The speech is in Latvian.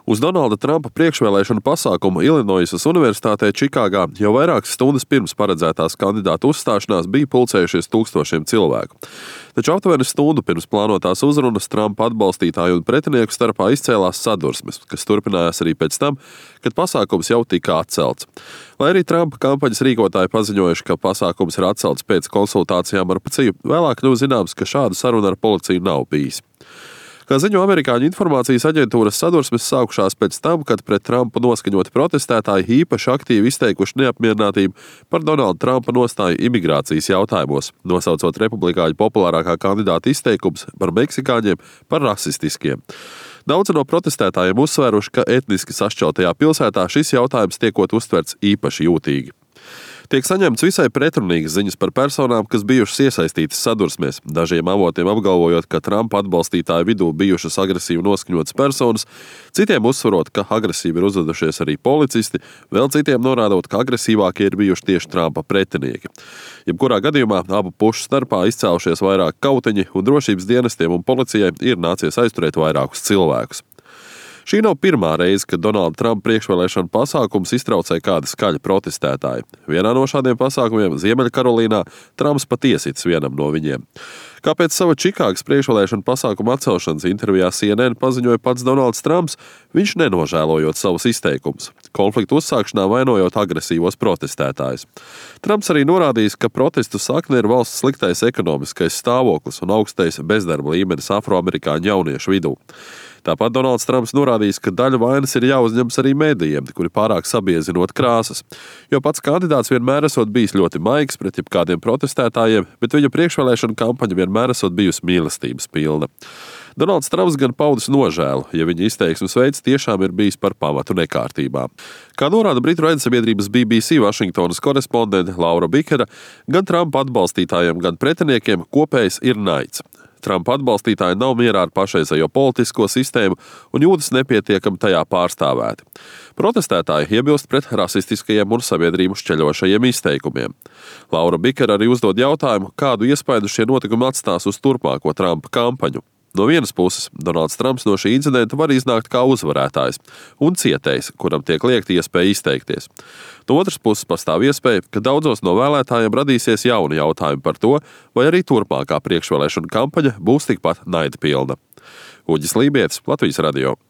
Uz Donalda Trumpa priekšvēlēšanu pasākumu Ilinoisas Universitātē Čikāgā jau vairākas stundas pirms paredzētās kandidātu uzstāšanās bija pulcējušies tūkstošiem cilvēku. Taču aptuveni stundu pirms plānotās uzrunas Trumpa atbalstītāju un pretinieku starpā izcēlās sadursmes, kas turpinājās arī pēc tam, kad pasākums jau tika atcelts. Lai arī Trumpa kampaņas rīkotāji paziņojuši, ka pasākums ir atcelts pēc konsultācijām ar policiju, vēlāk kļuva zināms, ka šādu sarunu ar policiju nav bijis. Kā ziņo amerikāņu informācijas aģentūras, sadursmes sākušās pēc tam, kad pret Trumpu noskaņoti protestētāji īpaši aktīvi izteikuši neapmierinātību par Donalda Trumpa nostāju imigrācijas jautājumos, nosaucot republikāņu populārākā kandidāta izteikums par meksikāņiem par rasistiskiem. Daudzi no protestētājiem uzsvēruši, ka etniski sašķeltajā pilsētā šis jautājums tiekot uztverts īpaši jūtīgi. Tiek saņemts visai pretrunīgas ziņas par personām, kas bijušas iesaistītas sadursmēs. Dažiem avotiem apgalvojot, ka Trumpa atbalstītāju vidū bijušas agresīvi noskaņotas personas, citiem uzsvarot, ka agresīvi ir uzvedušies arī policisti, vēl citiem norādot, ka agresīvākie ir bijuši tieši Trumpa pretinieki. Jebkurā gadījumā abu pušu starpā izcēlušies vairāk kauteņi, un drošības dienestiem un policijai ir nācies aizturēt vairākus cilvēkus. Šī nav pirmā reize, kad Donalda Trumpa priekšvēlēšana pasākums iztraucēja kāda skaļa protestētāja. Vienā no šādiem pasākumiem Ziemeļkarolīnā Trumps pat iesitis vienam no viņiem. Kā pēc sava Čikāgas priekšvēlēšana pasākuma atcelšanas intervijā CNN paziņoja pats Donalds Trumps, viņš nenožēlojot savus izteikumus, konfliktu uzsākšanā vainojot agresīvos protestētājus. Trumps arī norādījis, ka protestu sakne ir valsts sliktais ekonomiskais stāvoklis un augstais bezdarba līmenis afroamerikāņu jauniešu vidū. Tāpat Donalds Trumps norādījis, ka daļa vainas ir jāuzņemas arī medijiem, kuri pārāk sabiezinot krāsas, jo pats kandidāts vienmēr esot bijis ļoti maigs pret jebkādiem protestētājiem, bet viņa priekšvēlēšana kampaņa vienmēr esot bijusi mīlestības pilna. Donalds Trumps gan paudis nožēlu, ja viņa izteiksmes veids tiešām ir bijis par pamatu nekārtībām. Kā norāda britu raidsabiedrības BBC Vašingtonas korespondente Laura Bikera, gan Trumpa atbalstītājiem, gan pretiniekiem kopējs ir naids. Trumpa atbalstītāji nav mierā ar pašreizējo politisko sistēmu un jūtas nepietiekami tajā pārstāvēti. Protestētāji iebilst pret rasistiskajiem un sabiedrību šķeļošajiem izteikumiem. Laura Bikera arī uzdod jautājumu, kādu iespaidu šie notikumi atstās uz turpmāko Trumpa kampaņu. No vienas puses, Donalds Trumps no šī incidenta var iznākt kā uzvarētājs un cietējs, kuram tiek liekta iespēja izteikties. No otras puses pastāv iespēja, ka daudzos no vēlētājiem radīsies jauni jautājumi par to, vai arī turpmākā priekšvēlēšana kampaņa būs tikpat naidpilna. Uģis Lībietis, Latvijas radio.